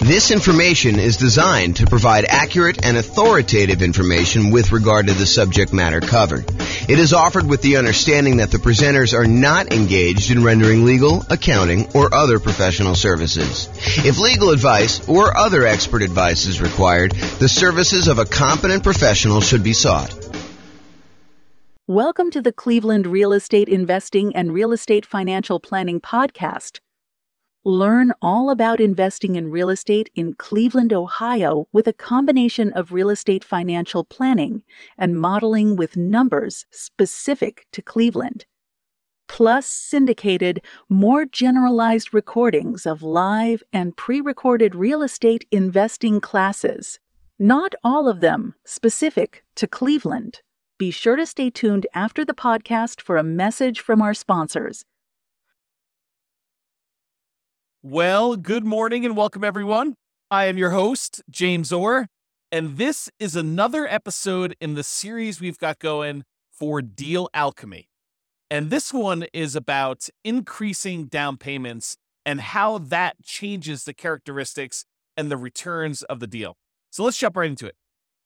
This information is designed to provide accurate and authoritative information with regard to the subject matter covered. It is offered with the understanding that the presenters are not engaged in rendering legal, accounting, or other professional services. If legal advice or other expert advice is required, the services of a competent professional should be sought. Welcome to the Cleveland Real Estate Investing and Real Estate Financial Planning Podcast. Learn all about investing in real estate in Cleveland, Ohio, with a combination of real estate financial planning and modeling with numbers specific to Cleveland, plus syndicated, more generalized recordings of live and pre-recorded real estate investing classes, not all of them specific to Cleveland. Be sure to stay tuned after the podcast for a message from our sponsors. Well, good morning and welcome, everyone. I am your host, James Orr, and this is another episode in the series we've got going for Deal Alchemy. And this one is about increasing down payments and how that changes the characteristics and the returns of the deal. So let's jump right into it.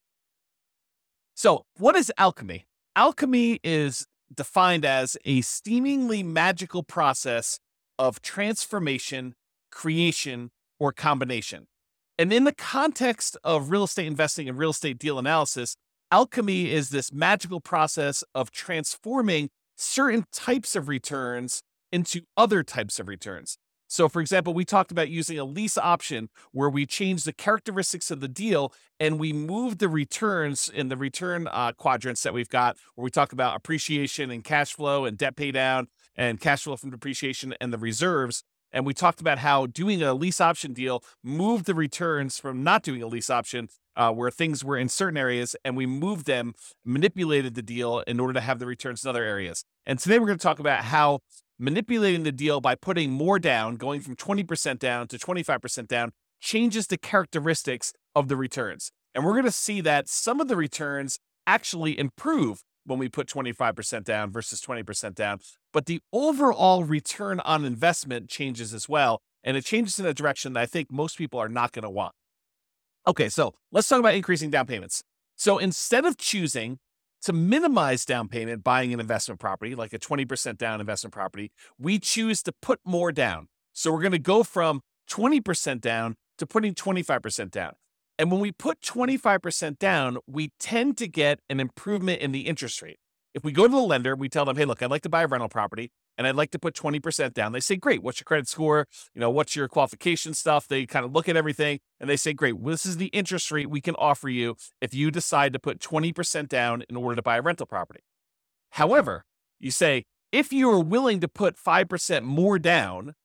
So what is alchemy? Alchemy is defined as a seemingly magical process of transformation, creation, or combination. And in the context of real estate investing and real estate deal analysis, alchemy is this magical process of transforming certain types of returns into other types of returns. So, for example, we talked about using a lease option where we change the characteristics of the deal and we move the returns in the return quadrants that we've got, where we talk about appreciation and cash flow and debt pay down and cash flow from depreciation and the reserves. And we talked about how doing a lease option deal moved the returns from not doing a lease option where things were in certain areas, and we moved them, manipulated the deal in order to have the returns in other areas. And today we're going to talk about how manipulating the deal by putting more down, going from 20% down to 25% down, changes the characteristics of the returns. And we're going to see that some of the returns actually improve when we put 25% down versus 20% down. But the overall return on investment changes as well. And it changes in a direction that I think most people are not going to want. Okay, so let's talk about increasing down payments. So instead of choosing to minimize down payment buying an investment property, like a 20% down investment property, we choose to put more down. So we're going to go from 20% down to putting 25% down. And when we put 25% down, we tend to get an improvement in the interest rate. If we go to the lender, we tell them, hey, look, I'd like to buy a rental property and I'd like to put 20% down. They say, great, what's your credit score? What's your qualification stuff? They kind of look at everything and they say, great, well, this is the interest rate we can offer you if you decide to put 20% down in order to buy a rental property. However, you say, if you are willing to put 5% more down,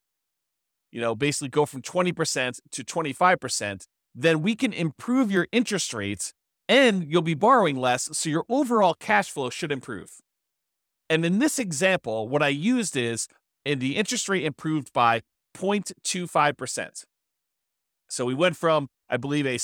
basically go from 20% to 25%, then we can improve your interest rates and you'll be borrowing less, so your overall cash flow should improve. And in this example, what I used is, the interest rate improved by 0.25%. So we went from, I believe, a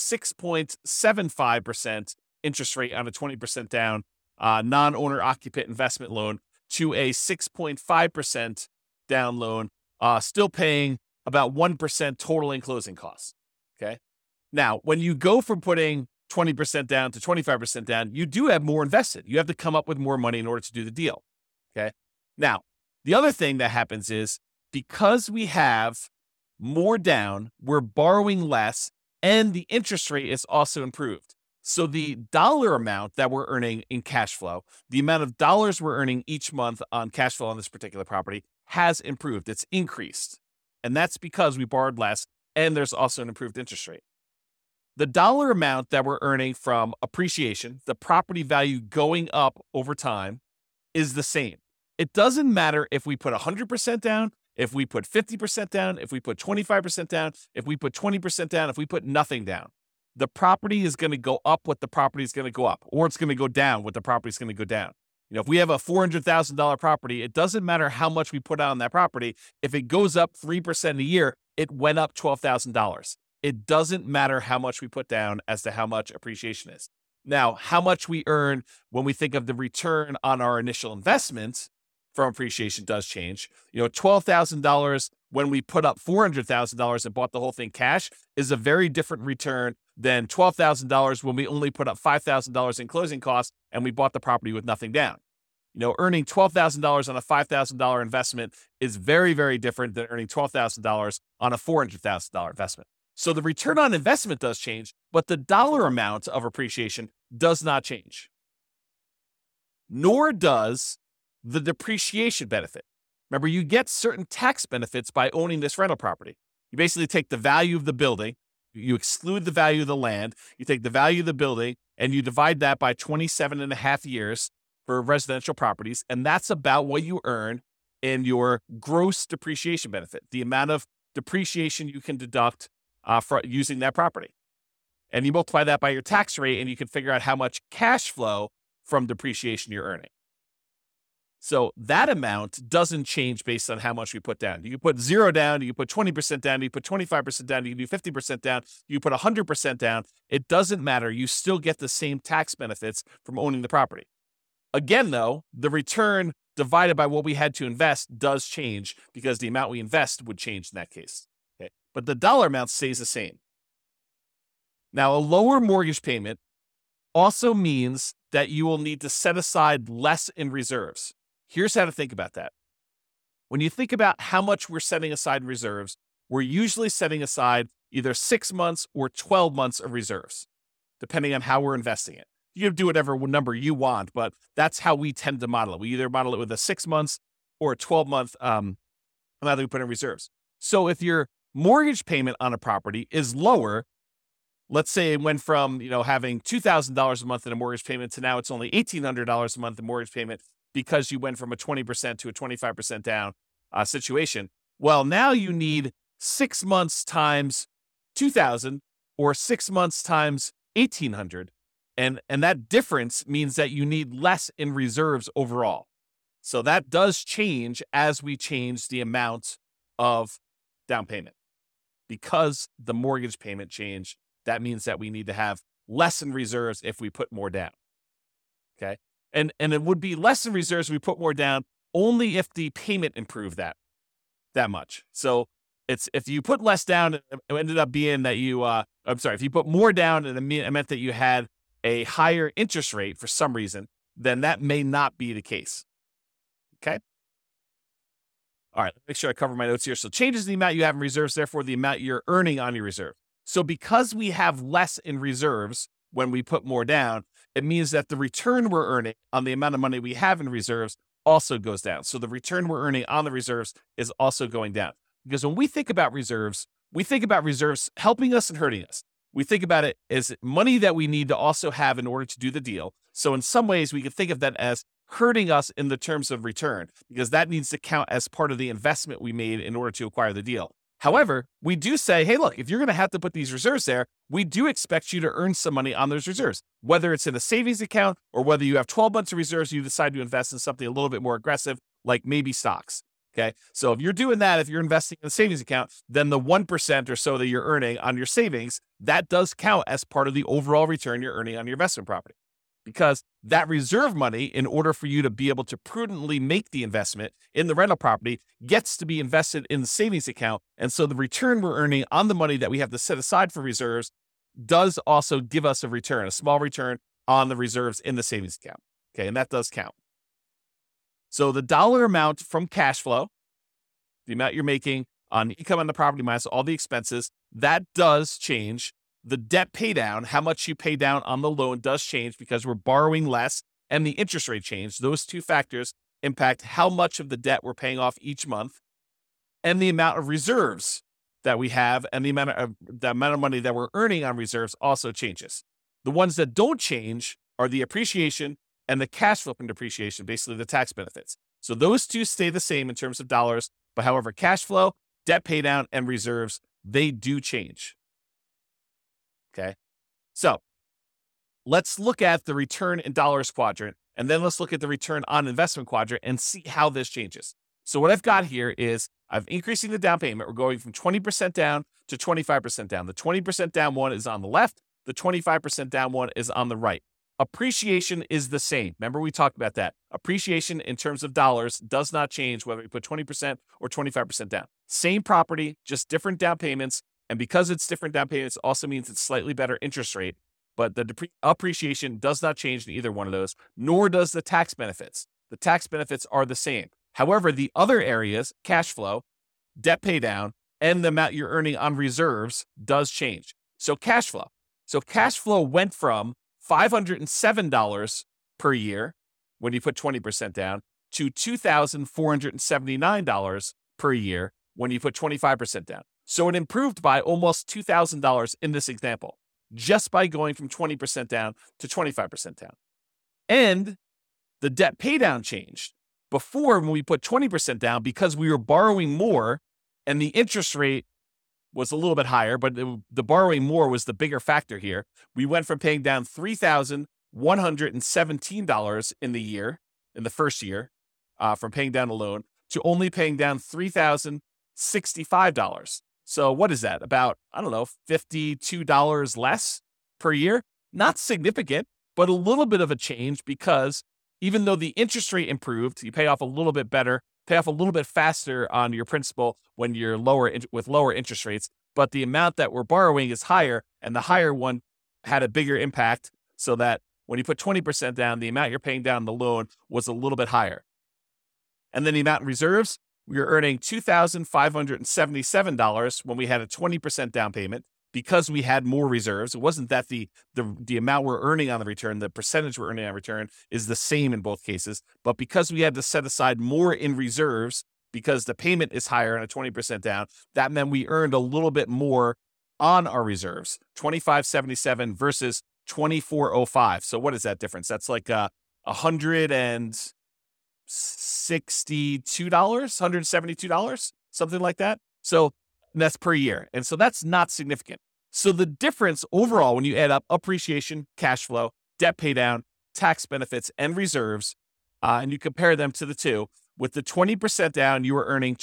6.75% interest rate on a 20% down non-owner occupant investment loan to a 6.5% down loan, still paying about 1% total in closing costs. Okay. Now, when you go from putting 20% down to 25% down, you do have more invested. You have to come up with more money in order to do the deal. Okay. Now, the other thing that happens is because we have more down, we're borrowing less and the interest rate is also improved. So the dollar amount that we're earning in cash flow, the amount of dollars we're earning each month on cash flow on this particular property has improved. It's increased. And that's because we borrowed less and there's also an improved interest rate. The dollar amount that we're earning from appreciation, the property value going up over time, is the same. It doesn't matter if we put 100% down, if we put 50% down, if we put 25% down, if we put 20% down, if we put nothing down. The property is going to go up what the property is going to go up, or it's going to go down what the property is going to go down. If we have a $400,000 property, it doesn't matter how much we put out on that property. If it goes up 3% a year, it went up $12,000. It doesn't matter how much we put down as to how much appreciation is. Now, how much we earn when we think of the return on our initial investment from appreciation does change. $12,000 when we put up $400,000 and bought the whole thing cash is a very different return than $12,000 when we only put up $5,000 in closing costs and we bought the property with nothing down. Earning $12,000 on a $5,000 investment is very, very different than earning $12,000 on a $400,000 investment. So the return on investment does change, but the dollar amount of appreciation does not change. Nor does the depreciation benefit. Remember, you get certain tax benefits by owning this rental property. You basically take the value of the building, you exclude the value of the land, you take the value of the building, and you divide that by 27 and a half years for residential properties, and that's about what you earn in your gross depreciation benefit, the amount of depreciation you can deduct for using that property. And you multiply that by your tax rate, and you can figure out how much cash flow from depreciation you're earning. So that amount doesn't change based on how much we put down. You can put 0 down, you can put 20% down, you can put 25% down, you can do 50% down, you can put 100% down. It doesn't matter. You still get the same tax benefits from owning the property. Again, though, the return divided by what we had to invest does change because the amount we invest would change in that case. Okay? But the dollar amount stays the same. Now, a lower mortgage payment also means that you will need to set aside less in reserves. Here's how to think about that. When you think about how much we're setting aside in reserves, we're usually setting aside either 6 months or 12 months of reserves, depending on how we're investing it. You can do whatever number you want, but that's how we tend to model it. We either model it with a 6 months or a 12-month amount that we put in reserves. So if your mortgage payment on a property is lower, let's say it went from having $2,000 a month in a mortgage payment to now it's only $1,800 a month in mortgage payment because you went from a 20% to a 25% down situation. Well, now you need 6 months times 2,000 or 6 months times 1,800. And that difference means that you need less in reserves overall. So that does change as we change the amount of down payment. Because the mortgage payment changed, that means that we need to have less in reserves if we put more down. Okay? And it would be less in reserves if we put more down only if the payment improved that much. So it's if you put less down, it ended up being that if you put more down and it meant that you had a higher interest rate for some reason, then that may not be the case. Okay? All right, make sure I cover my notes here. So changes the amount you have in reserves, therefore the amount you're earning on your reserve. So because we have less in reserves when we put more down, it means that the return we're earning on the amount of money we have in reserves also goes down. So the return we're earning on the reserves is also going down. Because when we think about reserves helping us and hurting us. We think about it as money that we need to also have in order to do the deal. So in some ways, we can think of that as hurting us in the terms of return, because that needs to count as part of the investment we made in order to acquire the deal. However, we do say, hey, look, if you're going to have to put these reserves there, we do expect you to earn some money on those reserves, whether it's in a savings account or whether you have 12 months of reserves, you decide to invest in something a little bit more aggressive, like maybe stocks. Okay. So if you're doing that, if you're investing in a savings account, then the 1% or so that you're earning on your savings, that does count as part of the overall return you're earning on your investment property. Because that reserve money, in order for you to be able to prudently make the investment in the rental property, gets to be invested in the savings account. And so the return we're earning on the money that we have to set aside for reserves does also give us a return, a small return on the reserves in the savings account. Okay. And that does count. So the dollar amount from cash flow, the amount you're making on income on the property minus all the expenses, that does change. The debt pay down, how much you pay down on the loan, does change because we're borrowing less, and the interest rate change. Those two factors impact how much of the debt we're paying off each month, and the amount of reserves that we have, and the amount of money that we're earning on reserves also changes. The ones that don't change are the appreciation and the cash flow from depreciation, basically the tax benefits. So those two stay the same in terms of dollars, but however, cash flow, debt pay down, and reserves, they do change. Okay. So let's look at the return in dollars quadrant, and then let's look at the return on investment quadrant and see how this changes. So what I've got here is I'm increasing the down payment. We're going from 20% down to 25% down. The 20% down one is on the left. The 25% down one is on the right. appreciation is the same. Remember, we talked about that. Appreciation in terms of dollars does not change whether you put 20% or 25% down. Same property, just different down payments. And because it's different down payments, also means it's slightly better interest rate. But the appreciation does not change in either one of those, nor does the tax benefits. The tax benefits are the same. However, the other areas, cash flow, debt pay down, and the amount you're earning on reserves does change. So cash flow. So cash flow went from $507 per year when you put 20% down to $2,479 per year when you put 25% down. So it improved by almost $2,000 in this example, just by going from 20% down to 25% down. And the debt pay down changed. Before, when we put 20% down, because we were borrowing more and the interest rate was a little bit higher, but the borrowing more was the bigger factor here. We went from paying down $3,117 in the first year, from paying down a loan, to only paying down $3,065. So what is that? About, $52 less per year? Not significant, but a little bit of a change, because even though the interest rate improved, you pay off a little bit better, pay off a little bit faster on your principal when you're with lower interest rates, but the amount that we're borrowing is higher, and the higher one had a bigger impact, so that when you put 20% down, the amount you're paying down the loan was a little bit higher. And then the amount in reserves, we were earning $2,577 when we had a 20% down payment, because we had more reserves. It wasn't that the amount we're earning on the return, the percentage we're earning on return is the same in both cases, but because we had to set aside more in reserves because the payment is higher on a 20% down, that meant we earned a little bit more on our reserves, $2,577 versus $2,405. So what is that difference? That's like $162, $172, something like that. So that's per year. And so that's not significant. So the difference overall, when you add up appreciation, cash flow, debt pay down, tax benefits, and reserves, and you compare them to the two, with the 20% down, you were earning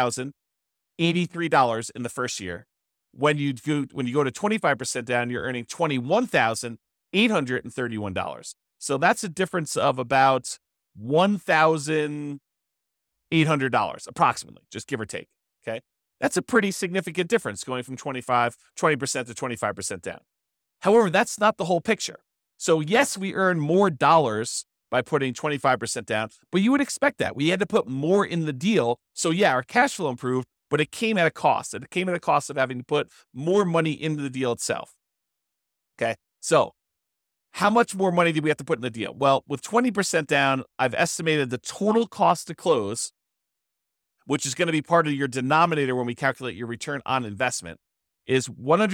$20,083 in the first year. When you go to 25% down, you're earning $21,831. So that's a difference of about $1,800 approximately, just give or take. Okay. That's a pretty significant difference, going from 20% to 25% down. However, that's not the whole picture. So yes, we earn more dollars by putting 25% down, but you would expect that. We had to put more in the deal. So yeah, our cash flow improved, but it came at a cost. It came at a cost of having to put more money into the deal itself. Okay. So how much more money did we have to put in the deal? Well, with 20% down, I've estimated the total cost to close, which is going to be part of your denominator when we calculate your return on investment, is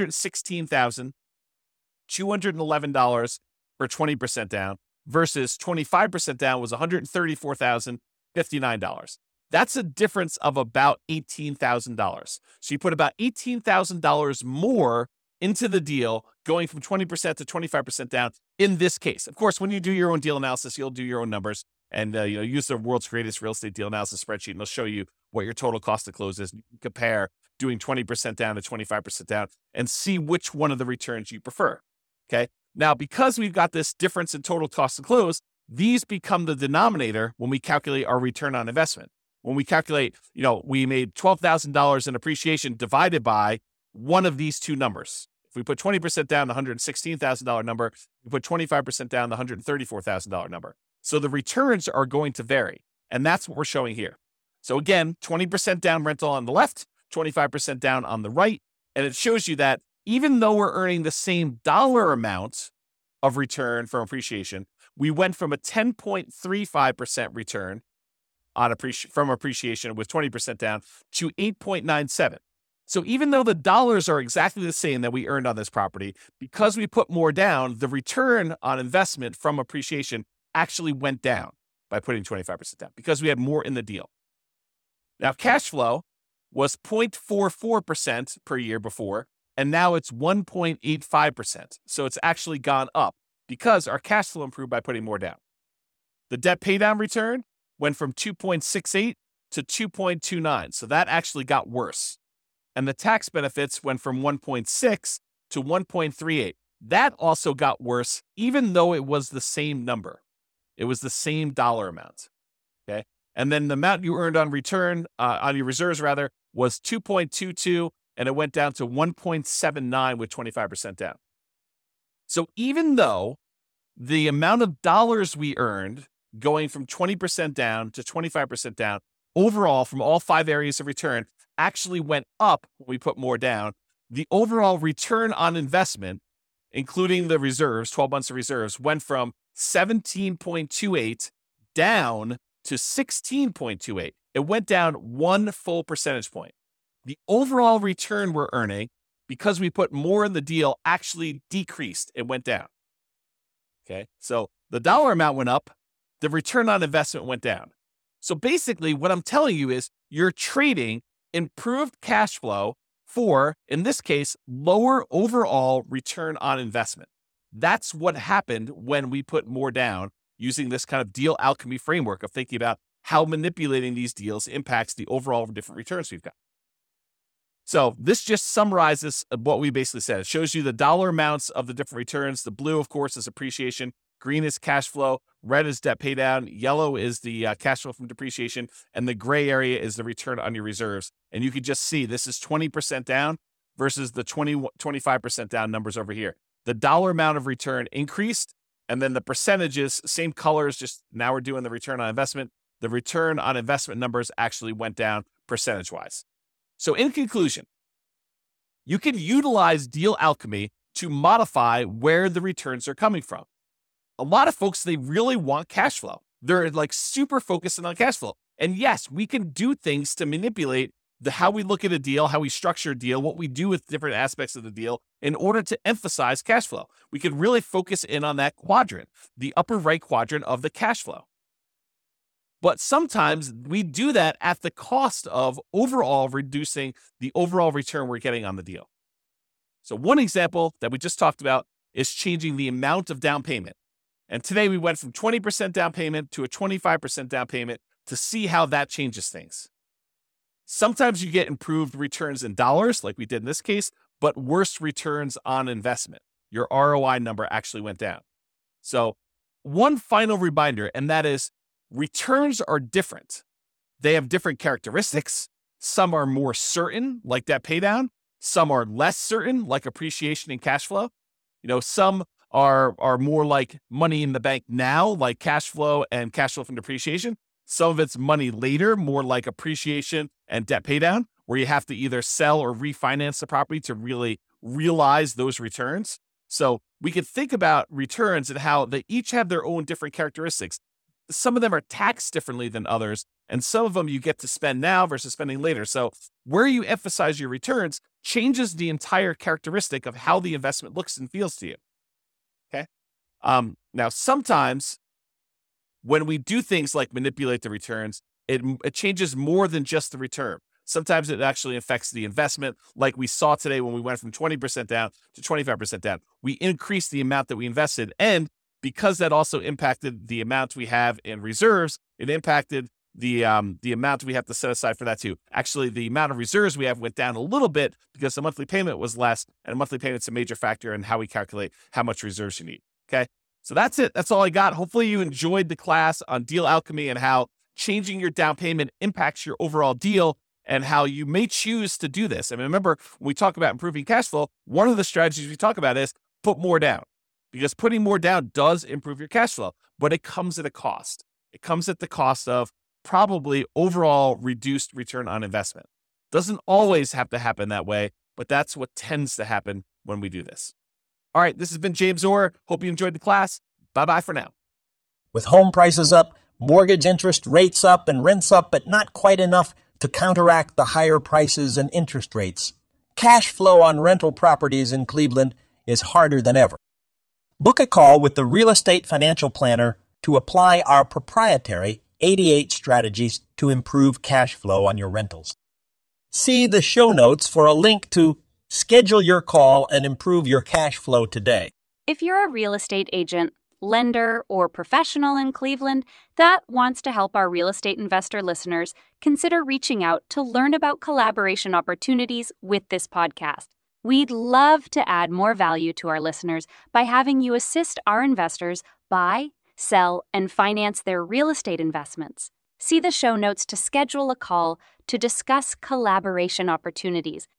$116,211 for 20% down, versus 25% down was $134,059. That's a difference of about $18,000. So you put about $18,000 more into the deal, going from 20% to 25% down in this case. Of course, when you do your own deal analysis, you'll do your own numbers and use the world's greatest real estate deal analysis spreadsheet, and it'll show you what your total cost to close is. You can compare doing 20% down to 25% down and see which one of the returns you prefer. Okay. Now, because we've got this difference in total cost to close, these become the denominator when we calculate our return on investment. When we calculate, we made $12,000 in appreciation divided by one of these two numbers. If we put 20% down, the $116,000 number, we put 25% down, the $134,000 number. So the returns are going to vary. And that's what we're showing here. So again, 20% down rental on the left, 25% down on the right. And it shows you that even though we're earning the same dollar amount of return from appreciation, we went from a 10.35% return from appreciation with 20% down to 8.97. So even though the dollars are exactly the same that we earned on this property, because we put more down, the return on investment from appreciation actually went down by putting 25% down because we had more in the deal. Now, cash flow was 0.44% per year before, and now it's 1.85%. So it's actually gone up because our cash flow improved by putting more down. The debt paydown return went from 2.68 to 2.29. So that actually got worse. And the tax benefits went from 1.6 to 1.38. that also got worse, even though it was the same number. It was the same dollar amount. Okay. And then the amount you earned on return, on your reserves rather, was 2.22, and it went down to 1.79 with 25% down. So even though the amount of dollars we earned going from 20% down to 25% down, overall from all 5 areas of return actually went up when we put more down, the overall return on investment, including the reserves, 12 months of reserves, went from 17.28 down to 16.28. It went down 1 full percentage point. The overall return we're earning, because we put more in the deal, actually decreased. It went down. Okay, so the dollar amount went up, the return on investment went down. So basically, what I'm telling you is you're trading improved cash flow for, in this case, lower overall return on investment. That's what happened when we put more down using this kind of deal alchemy framework of thinking about how manipulating these deals impacts the overall different returns we've got. So this just summarizes what we basically said. It shows you the dollar amounts of the different returns. The blue, of course, is appreciation. Green is cash flow. Red is debt pay down. Yellow is the cash flow from depreciation. And the gray area is the return on your reserves. And you can just see this is 20% down versus the 25% down numbers over here. The dollar amount of return increased. And then the percentages, same colors, just now we're doing the return on investment. The return on investment numbers actually went down percentage-wise. So in conclusion, you can utilize deal alchemy to modify where the returns are coming from. A lot of folks, they really want cash flow. They're like super focused on cash flow. And yes, we can do things to manipulate how we look at a deal, how we structure a deal, what we do with different aspects of the deal in order to emphasize cash flow. We can really focus in on that quadrant, the upper right quadrant of the cash flow. But sometimes we do that at the cost of overall reducing the overall return we're getting on the deal. So one example that we just talked about is changing the amount of down payment. And today we went from 20% down payment to a 25% down payment to see how that changes things. Sometimes you get improved returns in dollars, like we did in this case, but worse returns on investment. Your ROI number actually went down. So one final reminder, and that is returns are different. They have different characteristics. Some are more certain, like debt paydown. Some are less certain, like appreciation and cash flow. Some are more like money in the bank now, like cash flow and cash flow from depreciation. Some of it's money later, more like appreciation and debt paydown, where you have to either sell or refinance the property to really realize those returns. So we could think about returns and how they each have their own different characteristics. Some of them are taxed differently than others, and some of them you get to spend now versus spending later. So where you emphasize your returns changes the entire characteristic of how the investment looks and feels to you. Okay. Now, sometimes when we do things like manipulate the returns, it changes more than just the return. Sometimes it actually affects the investment, like we saw today when we went from 20% down to 25% down. We increased the amount that we invested, and because that also impacted the amount we have in reserves, it impacted the amount we have to set aside for that too. Actually, the amount of reserves we have went down a little bit because the monthly payment was less, and monthly payment's a major factor in how we calculate how much reserves you need. Okay, so that's it. That's all I got. Hopefully you enjoyed the class on deal alchemy and how changing your down payment impacts your overall deal and how you may choose to do this. And remember, when we talk about improving cash flow, one of the strategies we talk about is put more down, because putting more down does improve your cash flow, but it comes at a cost. It comes at the cost of probably overall reduced return on investment. Doesn't always have to happen that way, but that's what tends to happen when we do this. All right, this has been James Orr. Hope you enjoyed the class. Bye-bye for now. With home prices up, mortgage interest rates up, and rents up, but not quite enough to counteract the higher prices and interest rates, cash flow on rental properties in Cleveland is harder than ever. Book a call with the Real Estate Financial Planner to apply our proprietary 88 strategies to improve cash flow on your rentals. See the show notes for a link to schedule your call and improve your cash flow today. If you're a real estate agent, lender, or professional in Cleveland that wants to help our real estate investor listeners, consider reaching out to learn about collaboration opportunities with this podcast. We'd love to add more value to our listeners by having you assist our investors buy, sell, and finance their real estate investments. See the show notes to schedule a call to discuss collaboration opportunities